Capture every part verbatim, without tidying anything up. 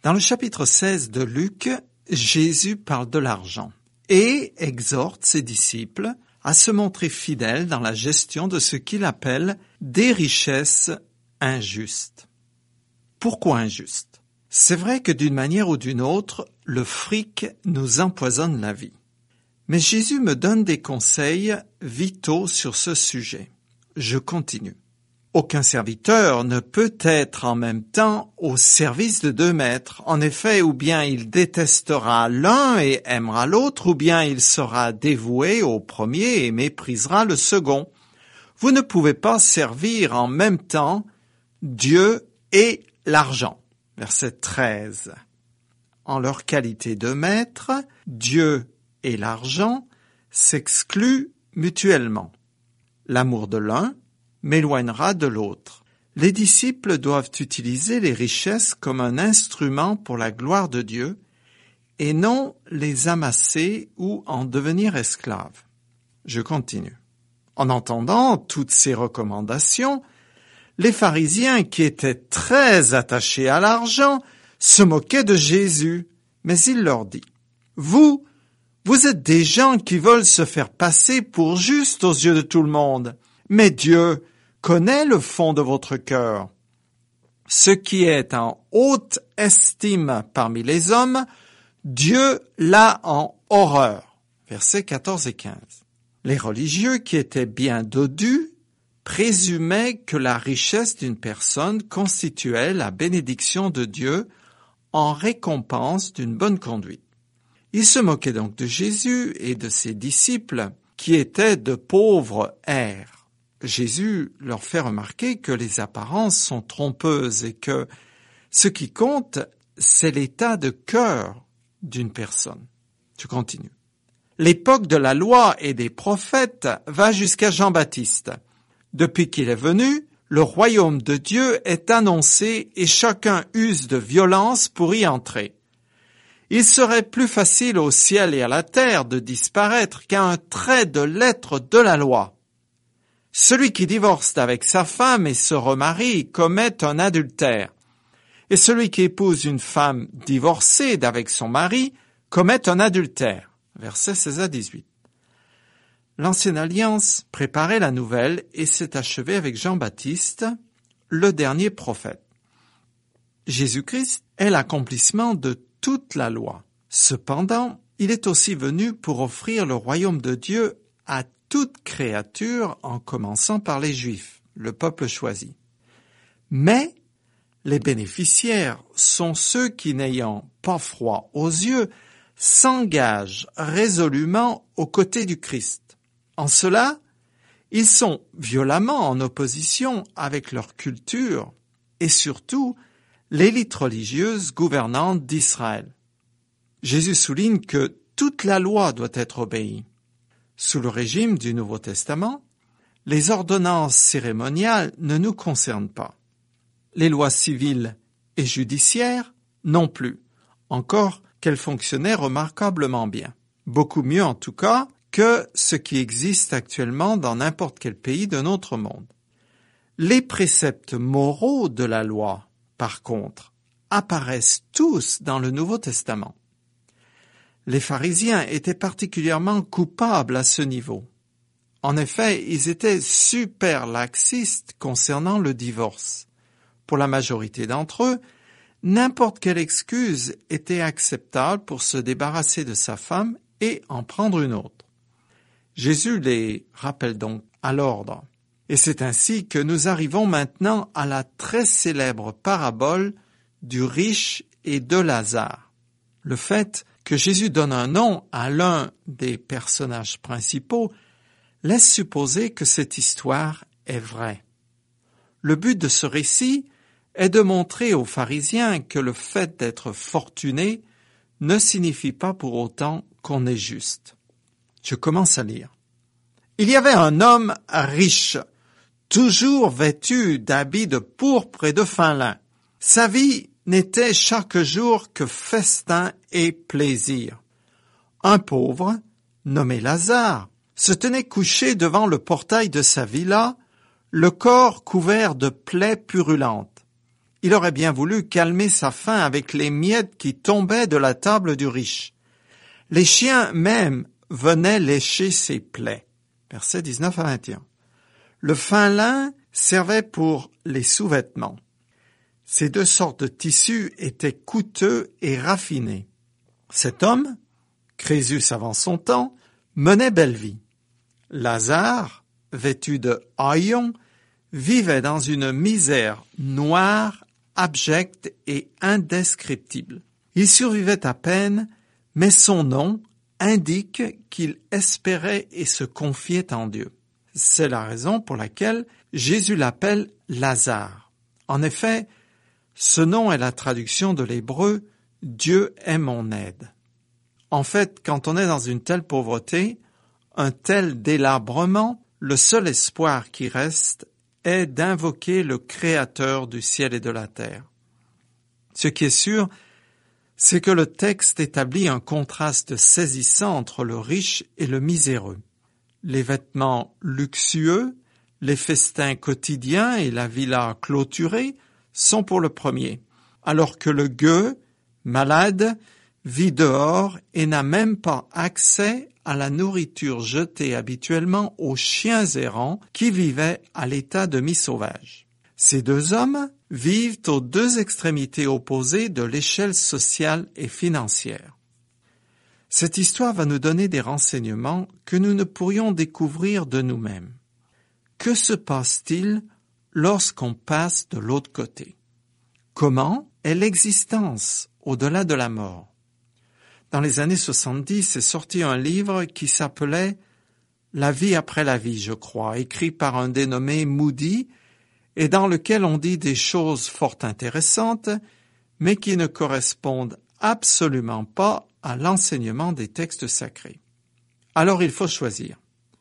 Dans le chapitre seize de Luc, Jésus parle de l'argent et exhorte ses disciples à se montrer fidèles dans la gestion de ce qu'il appelle des richesses injustes. Pourquoi injustes? C'est vrai que d'une manière ou d'une autre, le fric nous empoisonne la vie. Mais Jésus me donne des conseils vitaux sur ce sujet. Je continue. Aucun serviteur ne peut être en même temps au service de deux maîtres. En effet, ou bien il détestera l'un et aimera l'autre, ou bien il sera dévoué au premier et méprisera le second. Vous ne pouvez pas servir en même temps Dieu et l'argent. Verset treize. En leur qualité de maître, Dieu et l'argent s'excluent mutuellement. L'amour de l'un m'éloignera de l'autre. Les disciples doivent utiliser les richesses comme un instrument pour la gloire de Dieu et non les amasser ou en devenir esclaves. Je continue. En entendant toutes ces recommandations, les pharisiens qui étaient très attachés à l'argent se moquaient de Jésus, mais il leur dit, « Vous, vous êtes des gens qui veulent se faire passer pour justes aux yeux de tout le monde, mais Dieu connaît le fond de votre cœur. Ce qui est en haute estime parmi les hommes, Dieu l'a en horreur. » Versets quatorze et quinze. Les religieux qui étaient bien dodus présumaient que la richesse d'une personne constituait la bénédiction de Dieu en récompense d'une bonne conduite. Ils se moquaient donc de Jésus et de ses disciples qui étaient de pauvres heirs. Jésus leur fait remarquer que les apparences sont trompeuses et que ce qui compte, c'est l'état de cœur d'une personne. Je continue. L'époque de la loi et des prophètes va jusqu'à Jean-Baptiste. Depuis qu'il est venu, le royaume de Dieu est annoncé et chacun use de violence pour y entrer. Il serait plus facile au ciel et à la terre de disparaître qu'à un trait de lettre de la loi. Celui qui divorce avec sa femme et se remarie commet un adultère, et celui qui épouse une femme divorcée d'avec son mari commet un adultère. Versets seize à dix-huit. L'Ancienne Alliance préparait la nouvelle et s'est achevée avec Jean-Baptiste, le dernier prophète. Jésus-Christ est l'accomplissement de toute la loi. Cependant, il est aussi venu pour offrir le royaume de Dieu à toute créature, en commençant par les Juifs, le peuple choisi. Mais les bénéficiaires sont ceux qui, n'ayant pas froid aux yeux, s'engagent résolument aux côtés du Christ. En cela, ils sont violemment en opposition avec leur culture et surtout l'élite religieuse gouvernante d'Israël. Jésus souligne que toute la loi doit être obéie. Sous le régime du Nouveau Testament, les ordonnances cérémoniales ne nous concernent pas. Les lois civiles et judiciaires non plus, encore qu'elles fonctionnaient remarquablement bien. Beaucoup mieux en tout cas que ce qui existe actuellement dans n'importe quel pays de notre monde. Les préceptes moraux de la loi, par contre, apparaissent tous dans le Nouveau Testament. Les pharisiens étaient particulièrement coupables à ce niveau. En effet, ils étaient super laxistes concernant le divorce. Pour la majorité d'entre eux, n'importe quelle excuse était acceptable pour se débarrasser de sa femme et en prendre une autre. Jésus les rappelle donc à l'ordre. Et c'est ainsi que nous arrivons maintenant à la très célèbre parabole du riche et de Lazare. Le fait que Jésus donne un nom à l'un des personnages principaux laisse supposer que cette histoire est vraie. Le but de ce récit est de montrer aux pharisiens que le fait d'être fortuné ne signifie pas pour autant qu'on est juste. Je commence à lire. Il y avait un homme riche, toujours vêtu d'habits de pourpre et de fin lin. Sa vie n'était chaque jour que festin et plaisir. Un pauvre, nommé Lazare, se tenait couché devant le portail de sa villa, le corps couvert de plaies purulentes. Il aurait bien voulu calmer sa faim avec les miettes qui tombaient de la table du riche. Les chiens même venaient lécher ses plaies. Versets dix-neuf à vingt et un. Le fin lin servait pour les sous-vêtements. Ces deux sortes de tissus étaient coûteux et raffinés. Cet homme, Crésus avant son temps, menait belle vie. Lazare, vêtu de haillons, vivait dans une misère noire, abjecte et indescriptible. Il survivait à peine, mais son nom indique qu'il espérait et se confiait en Dieu. C'est la raison pour laquelle Jésus l'appelle Lazare. En effet, ce nom est la traduction de l'hébreu « Dieu est mon aide ». En fait, quand on est dans une telle pauvreté, un tel délabrement, le seul espoir qui reste est d'invoquer le Créateur du ciel et de la terre. Ce qui est sûr, c'est que le texte établit un contraste saisissant entre le riche et le miséreux. Les vêtements luxueux, les festins quotidiens et la villa clôturée sont pour le premier, alors que le gueux, malade, vit dehors et n'a même pas accès à la nourriture jetée habituellement aux chiens errants qui vivaient à l'état de mi-sauvage. Ces deux hommes vivent aux deux extrémités opposées de l'échelle sociale et financière. Cette histoire va nous donner des renseignements que nous ne pourrions découvrir de nous-mêmes. Que se passe-t-il lorsqu'on passe de l'autre côté? Comment est l'existence au-delà de la mort? Dans les années soixante-dix est sorti un livre qui s'appelait « La vie après la vie », je crois, écrit par un dénommé Moody, et dans lequel on dit des choses fort intéressantes, mais qui ne correspondent absolument pas à l'enseignement des textes sacrés. Alors il faut choisir.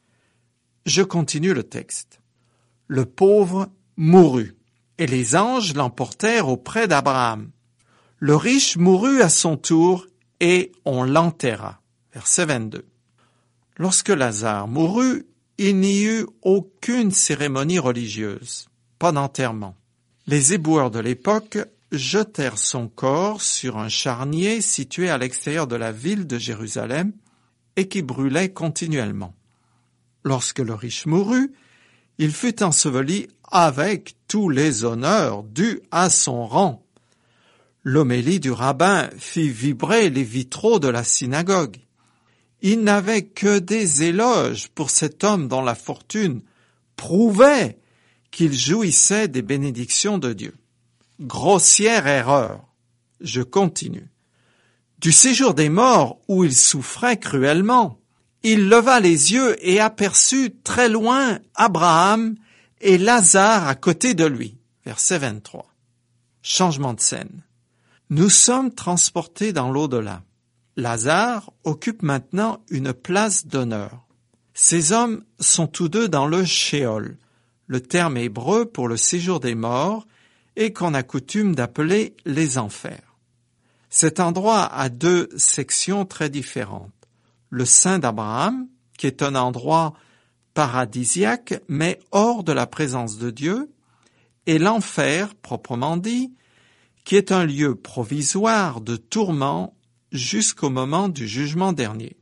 Je continue le texte. Le pauvre mourut, et les anges l'emportèrent auprès d'Abraham. Le riche mourut à son tour, et on l'enterra. Verset vingt-deux. Lorsque Lazare mourut, il n'y eut aucune cérémonie religieuse, pas d'enterrement. Les éboueurs de l'époque jetèrent son corps sur un charnier situé à l'extérieur de la ville de Jérusalem et qui brûlait continuellement. Lorsque le riche mourut, il fut enseveli avec tous les honneurs dus à son rang. L'homélie du rabbin fit vibrer les vitraux de la synagogue. Il n'avait que des éloges pour cet homme dont la fortune prouvait qu'il jouissait des bénédictions de Dieu. Grossière erreur. Je continue. Du séjour des morts où il souffrait cruellement, il leva les yeux et aperçut très loin Abraham et Lazare à côté de lui. Verset vingt-trois. Changement de scène. Nous sommes transportés dans l'au-delà. Lazare occupe maintenant une place d'honneur. Ces hommes sont tous deux dans le Sheol, le terme hébreu pour le séjour des morts et qu'on a coutume d'appeler les enfers. Cet endroit a deux sections très différentes. Le sein d'Abraham, qui est un endroit paradisiaque mais hors de la présence de Dieu, et l'enfer, proprement dit, qui est un lieu provisoire de tourment jusqu'au moment du jugement dernier.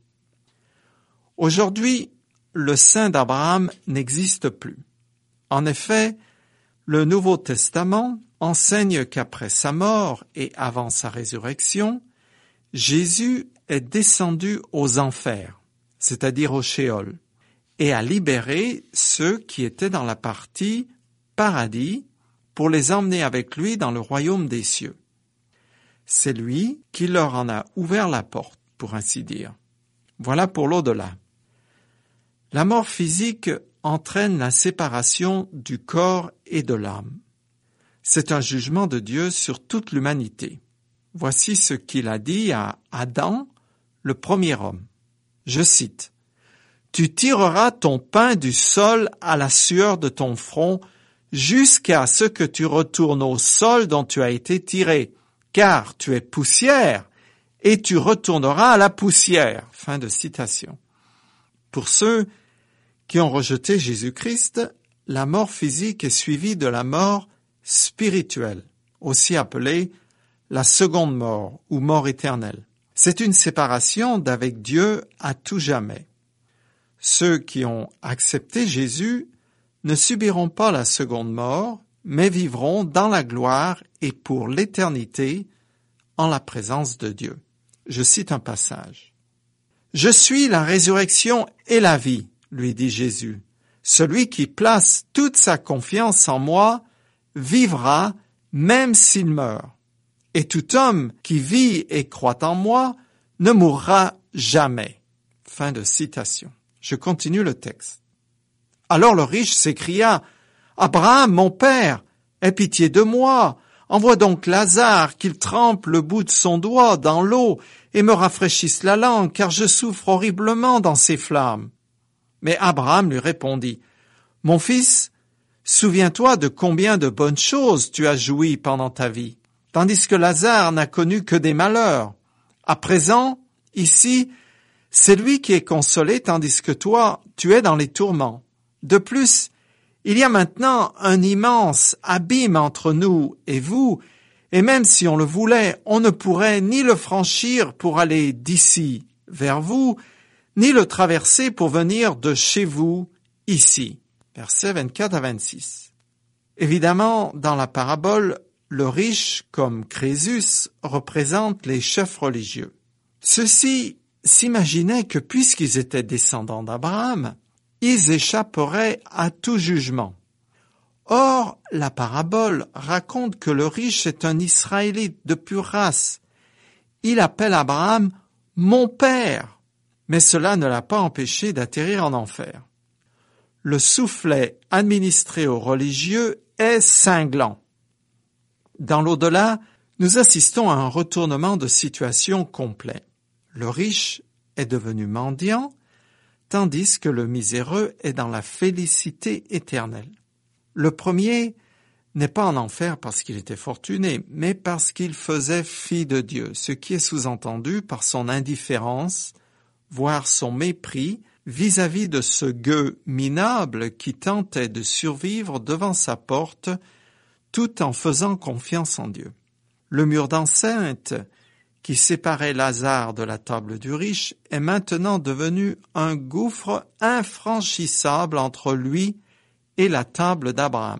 Aujourd'hui, le sein d'Abraham n'existe plus. En effet, le Nouveau Testament enseigne qu'après sa mort et avant sa résurrection, Jésus est descendu aux enfers, c'est-à-dire au Sheol, et a libéré ceux qui étaient dans la partie paradis pour les emmener avec lui dans le royaume des cieux. C'est lui qui leur en a ouvert la porte, pour ainsi dire. Voilà pour l'au-delà. La mort physique entraîne la séparation du corps et de l'âme. C'est un jugement de Dieu sur toute l'humanité. Voici ce qu'il a dit à Adam, le premier homme. Je cite, « Tu tireras ton pain du sol à la sueur de ton front, jusqu'à ce que tu retournes au sol dont tu as été tiré, car tu es poussière, et tu retourneras à la poussière. » Fin de citation. Pour ceux qui ont rejeté Jésus-Christ, la mort physique est suivie de la mort spirituelle, aussi appelée la seconde mort ou mort éternelle. C'est une séparation d'avec Dieu à tout jamais. Ceux qui ont accepté Jésus ne subiront pas la seconde mort, mais vivront dans la gloire et pour l'éternité en la présence de Dieu. Je cite un passage. « Je suis la résurrection et la vie, lui dit Jésus. Celui qui place toute sa confiance en moi vivra même s'il meurt. Et tout homme qui vit et croit en moi ne mourra jamais. » Fin de citation. Je continue le texte. Alors le riche s'écria, « Abraham, mon père, aie pitié de moi. Envoie donc Lazare qu'il trempe le bout de son doigt dans l'eau et me rafraîchisse la langue, car je souffre horriblement dans ces flammes. » Mais Abraham lui répondit, « Mon fils, souviens-toi de combien de bonnes choses tu as joui pendant ta vie, tandis que Lazare n'a connu que des malheurs. À présent, ici, c'est lui qui est consolé, tandis que toi, tu es dans les tourments. De plus, il y a maintenant un immense abîme entre nous et vous, et même si on le voulait, on ne pourrait ni le franchir pour aller d'ici vers vous, ni le traverser pour venir de chez vous ici. » Versets vingt-quatre à vingt-six. Évidemment, dans la parabole, le riche, comme Crésus, représente les chefs religieux. Ceux-ci s'imaginaient que puisqu'ils étaient descendants d'Abraham, ils échapperaient à tout jugement. Or, la parabole raconte que le riche est un Israélite de pure race. Il appelle Abraham « mon père », mais cela ne l'a pas empêché d'atterrir en enfer. Le soufflet administré aux religieux est cinglant. Dans l'au-delà, nous assistons à un retournement de situation complet. Le riche est devenu mendiant, tandis que le miséreux est dans la félicité éternelle. Le premier n'est pas en enfer parce qu'il était fortuné, mais parce qu'il faisait fi de Dieu, ce qui est sous-entendu par son indifférence, voire son mépris, vis-à-vis de ce gueux minable qui tentait de survivre devant sa porte tout en faisant confiance en Dieu. Le mur d'enceinte qui séparait Lazare de la table du riche est maintenant devenu un gouffre infranchissable entre lui et la table d'Abraham.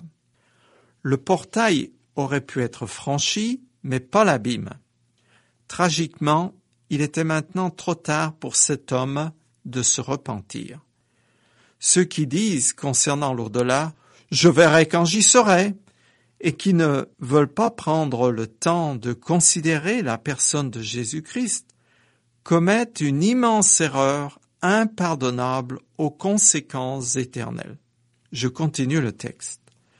Le portail aurait pu être franchi, mais pas l'abîme. Tragiquement, il était maintenant trop tard pour cet homme de se repentir. Ceux qui disent concernant l'au-delà « je verrai quand j'y serai » et qui ne veulent pas prendre le temps de considérer la personne de Jésus-Christ commettent une immense erreur impardonnable aux conséquences éternelles. Je continue le texte.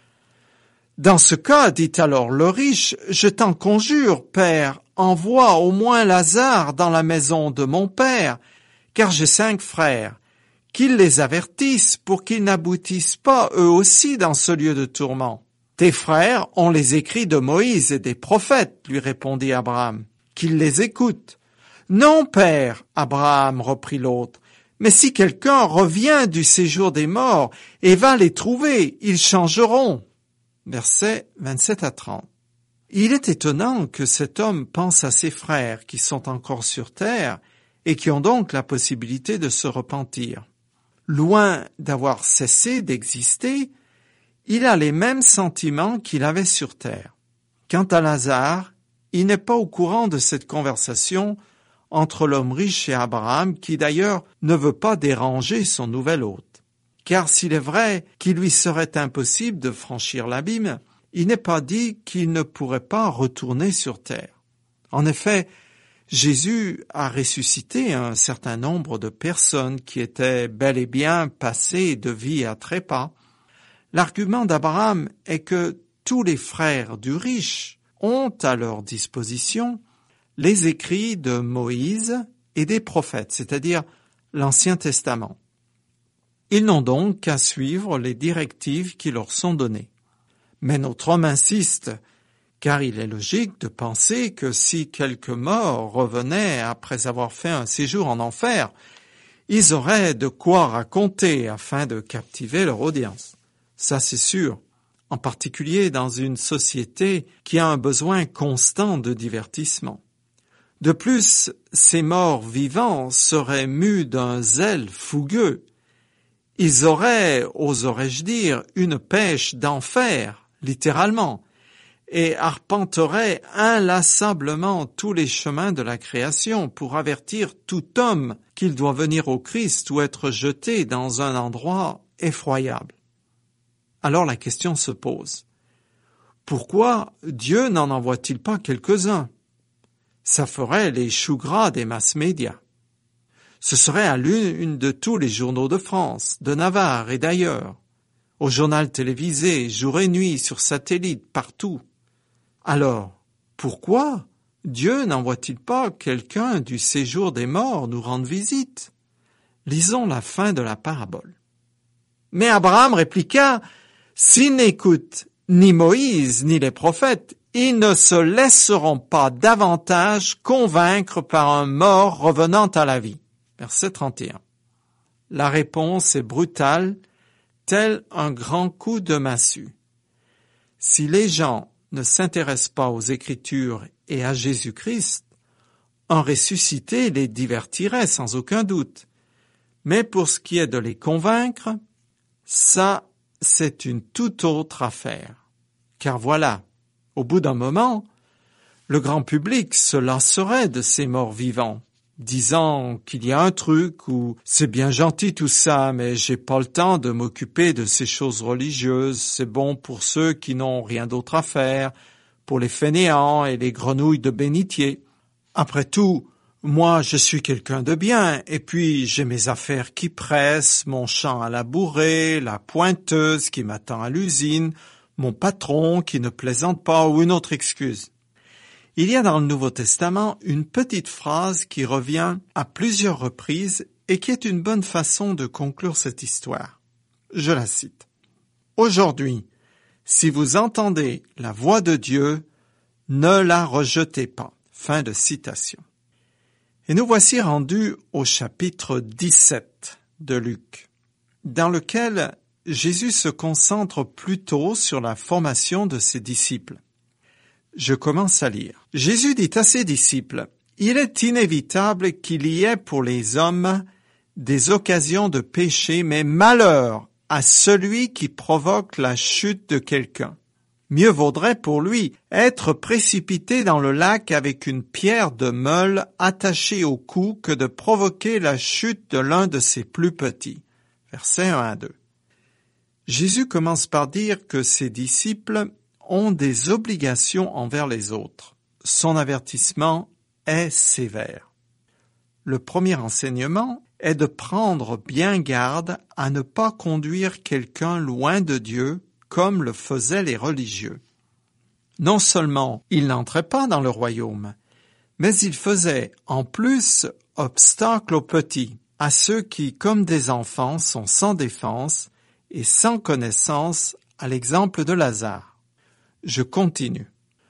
« Dans ce cas, dit alors le riche, je t'en conjure, Père, envoie au moins Lazare dans la maison de mon père, car j'ai cinq frères, qu'ils les avertissent pour qu'ils n'aboutissent pas eux aussi dans ce lieu de tourment. Tes frères ont les écrits de Moïse et des prophètes, lui répondit Abraham, qu'ils les écoutent. Non, père, Abraham, reprit l'autre, mais si quelqu'un revient du séjour des morts et va les trouver, ils changeront. Versets vingt-sept à trente. Il est étonnant que cet homme pense à ses frères qui sont encore sur terre et qui ont donc la possibilité de se repentir. Loin d'avoir cessé d'exister, il a les mêmes sentiments qu'il avait sur terre. Quant à Lazare, il n'est pas au courant de cette conversation entre l'homme riche et Abraham, qui d'ailleurs ne veut pas déranger son nouvel hôte. Car s'il est vrai qu'il lui serait impossible de franchir l'abîme, il n'est pas dit qu'il ne pourrait pas retourner sur terre. En effet, Jésus a ressuscité un certain nombre de personnes qui étaient bel et bien passées de vie à trépas. L'argument d'Abraham est que tous les frères du riche ont à leur disposition les écrits de Moïse et des prophètes, c'est-à-dire l'Ancien Testament. Ils n'ont donc qu'à suivre les directives qui leur sont données. Mais notre homme insiste, car il est logique de penser que si quelques morts revenaient après avoir fait un séjour en enfer, ils auraient de quoi raconter afin de captiver leur audience. Ça, c'est sûr. en particulier dans une société qui a un besoin constant de divertissement. De plus, ces morts vivants seraient mus d'un zèle fougueux. Ils auraient, oserais-je dire, une pêche d'enfer, littéralement, et arpenteraient inlassablement tous les chemins de la création pour avertir tout homme qu'il doit venir au Christ ou être jeté dans un endroit effroyable. Alors la question se pose. Pourquoi Dieu n'en envoie-t-il pas quelques-uns? Ça ferait les choux gras des mass médias. Ce serait à l'une de tous les journaux de France, de Navarre et d'ailleurs, au journal télévisé, jour et nuit, sur satellite, partout. Alors, pourquoi Dieu n'envoie-t-il pas quelqu'un du séjour des morts nous rendre visite? Lisons la fin de la parabole. Mais Abraham répliqua, « S'ils n'écoutent ni Moïse ni les prophètes, ils ne se laisseront pas davantage convaincre par un mort revenant à la vie. » Verset trente et un. La réponse est brutale, tel un grand coup de massue. Si les gens ne s'intéressent pas aux Écritures et à Jésus-Christ, un ressuscité les divertirait sans aucun doute. Mais pour ce qui est de les convaincre, ça, c'est une toute autre affaire. Car voilà, au bout d'un moment, le grand public se lasserait de ces morts vivants, disant qu'il y a un truc ou c'est bien gentil tout ça, mais j'ai pas le temps de m'occuper de ces choses religieuses, c'est bon pour ceux qui n'ont rien d'autre à faire, pour les fainéants et les grenouilles de bénitier. Après tout, moi je suis quelqu'un de bien, et puis j'ai mes affaires qui pressent, mon champ à labourer, la pointeuse qui m'attend à l'usine, mon patron qui ne plaisante pas ou une autre excuse. Il y a dans le Nouveau Testament une petite phrase qui revient à plusieurs reprises et qui est une bonne façon de conclure cette histoire. Je la cite. « Aujourd'hui, si vous entendez la voix de Dieu, ne la rejetez pas. » Fin de citation. Et nous voici rendus au chapitre dix-sept de Luc, dans lequel Jésus se concentre plutôt sur la formation de ses disciples. Je commence à lire. Jésus dit à ses disciples, « Il est inévitable qu'il y ait pour les hommes des occasions de péché, mais malheur à celui qui provoque la chute de quelqu'un. Mieux vaudrait pour lui être précipité dans le lac avec une pierre de meule attachée au cou que de provoquer la chute de l'un de ses plus petits. » Versets un à deux. Jésus commence par dire que ses disciples ont des obligations envers les autres. Son avertissement est sévère. Le premier enseignement est de prendre bien garde à ne pas conduire quelqu'un loin de Dieu comme le faisaient les religieux. Non seulement ils n'entraient pas dans le royaume, mais ils faisaient en plus obstacle aux petits, à ceux qui, comme des enfants, sont sans défense et sans connaissance, à l'exemple de Lazare. Je continue.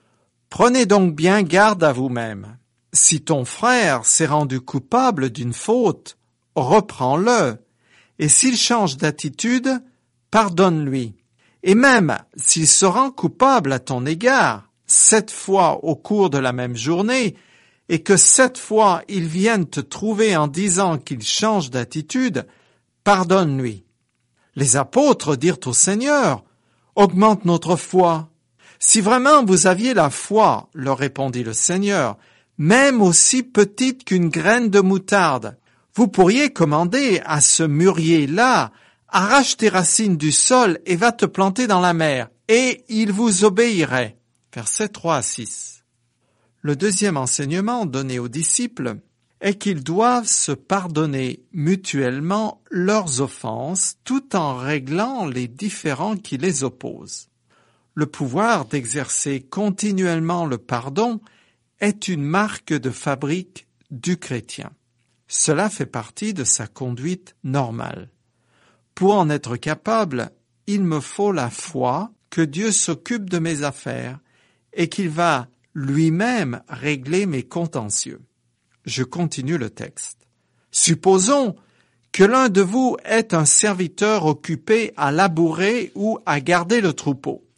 Prenez donc bien garde à vous-même. Si ton frère s'est rendu coupable d'une faute, reprends-le, et s'il change d'attitude, pardonne-lui. Et même s'il se rend coupable à ton égard, sept fois au cours de la même journée, et que sept fois il vienne te trouver en disant qu'il change d'attitude, pardonne-lui. Les apôtres dirent au Seigneur, « Augmente notre foi. » Si vraiment vous aviez la foi, leur répondit le Seigneur, même aussi petite qu'une graine de moutarde, vous pourriez commander à ce mûrier-là, arrache tes racines du sol et va te planter dans la mer, et il vous obéirait. Versets trois à six. Le deuxième enseignement donné aux disciples est qu'ils doivent se pardonner mutuellement leurs offenses tout en réglant les différends qui les opposent. Le pouvoir d'exercer continuellement le pardon est une marque de fabrique du chrétien. Cela fait partie de sa conduite normale. Pour en être capable, il me faut la foi que Dieu s'occupe de mes affaires et qu'il va lui-même régler mes contentieux. Je continue le texte. Supposons que l'un de vous est un serviteur occupé à labourer ou à garder le troupeau.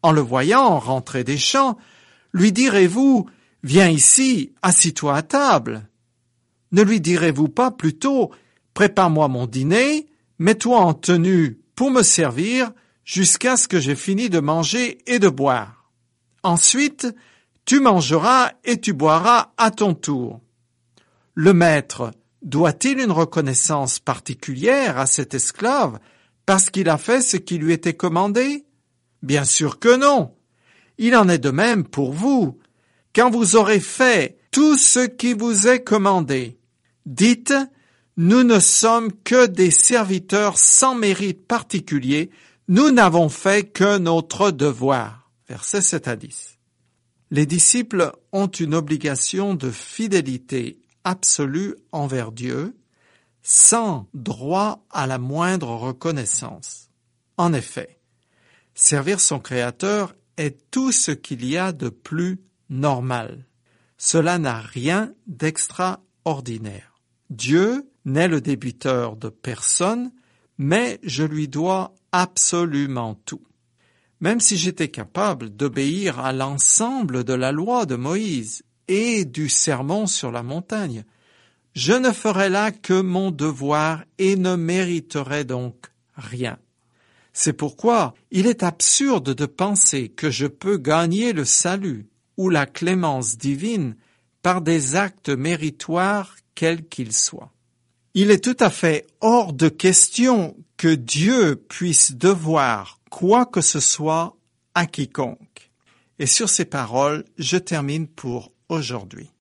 En le voyant rentrer des champs, lui direz-vous « Viens ici, assis-toi à table ». Ne lui direz-vous pas plutôt « Prépare-moi mon dîner, mets-toi en tenue pour me servir jusqu'à ce que j'ai fini de manger et de boire. Ensuite, tu mangeras et tu boiras à ton tour ». Le maître doit-il une reconnaissance particulière à cet esclave parce qu'il a fait ce qui lui était commandé? Bien sûr que non. Il en est de même pour vous. Quand vous aurez fait tout ce qui vous est commandé, dites « Nous ne sommes que des serviteurs sans mérite particulier, nous n'avons fait que notre devoir. » Versets sept à dix. Les disciples ont une obligation de fidélité absolue envers Dieu, sans droit à la moindre reconnaissance. En effet, servir son Créateur est tout ce qu'il y a de plus normal. Cela n'a rien d'extraordinaire. Dieu n'est le débiteur de personne, mais je lui dois absolument tout. Même si j'étais capable d'obéir à l'ensemble de la loi de Moïse et du sermon sur la montagne, je ne ferais là que mon devoir et ne mériterais donc rien. C'est pourquoi il est absurde de penser que je peux gagner le salut ou la clémence divine par des actes méritoires quels qu'ils soient. Il est tout à fait hors de question que Dieu puisse devoir quoi que ce soit à quiconque. Et sur ces paroles, je termine pour aujourd'hui.